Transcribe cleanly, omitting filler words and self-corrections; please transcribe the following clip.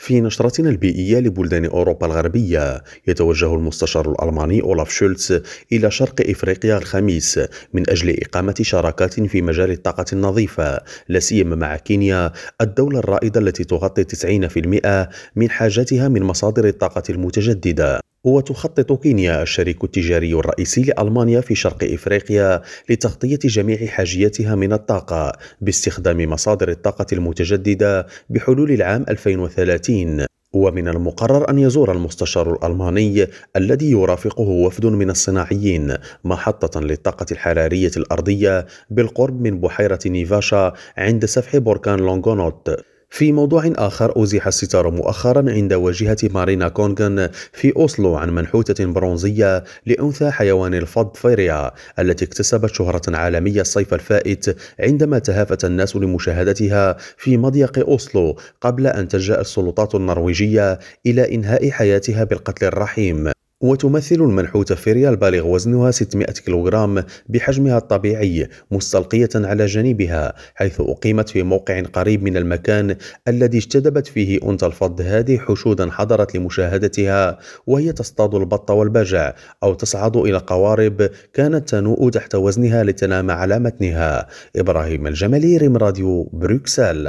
في نشرتنا البيئية لبلدان أوروبا الغربية، يتوجه المستشار الألماني أولاف شولتز إلى شرق إفريقيا الخميس من أجل إقامة شراكات في مجال الطاقة النظيفة، لا سيما مع كينيا، الدولة الرائدة التي تغطي 90% من حاجاتها من مصادر الطاقة المتجددة. وتخطط كينيا الشريك التجاري الرئيسي لألمانيا في شرق إفريقيا لتغطية جميع حاجياتها من الطاقة باستخدام مصادر الطاقة المتجددة بحلول العام 2030. ومن المقرر أن يزور المستشار الألماني الذي يرافقه وفد من الصناعيين محطة للطاقة الحرارية الأرضية بالقرب من بحيرة نيفاشا عند سفح بركان لونغونوت. في موضوع آخر، أزيح الستار مؤخرا عند واجهة مارينا كونغن في أوسلو عن منحوتة برونزية لأنثى حيوان الفض فيريا التي اكتسبت شهرة عالمية الصيف الفائت عندما تهافت الناس لمشاهدتها في مضيق أوسلو قبل أن تلجأ السلطات النرويجية إلى إنهاء حياتها بالقتل الرحيم. وتمثل المنحوتة فيريا البالغ وزنها 600 كيلوغرام بحجمها الطبيعي مستلقية على جانبها، حيث أقيمت في موقع قريب من المكان الذي اجتذبت فيه أنثى الفض هذه حشودا حضرت لمشاهدتها وهي تصطاد البط والبجع أو تصعد إلى قوارب كانت تنوء تحت وزنها لتنام على متنها. إبراهيم الجمالي، ريم راديو، بروكسل.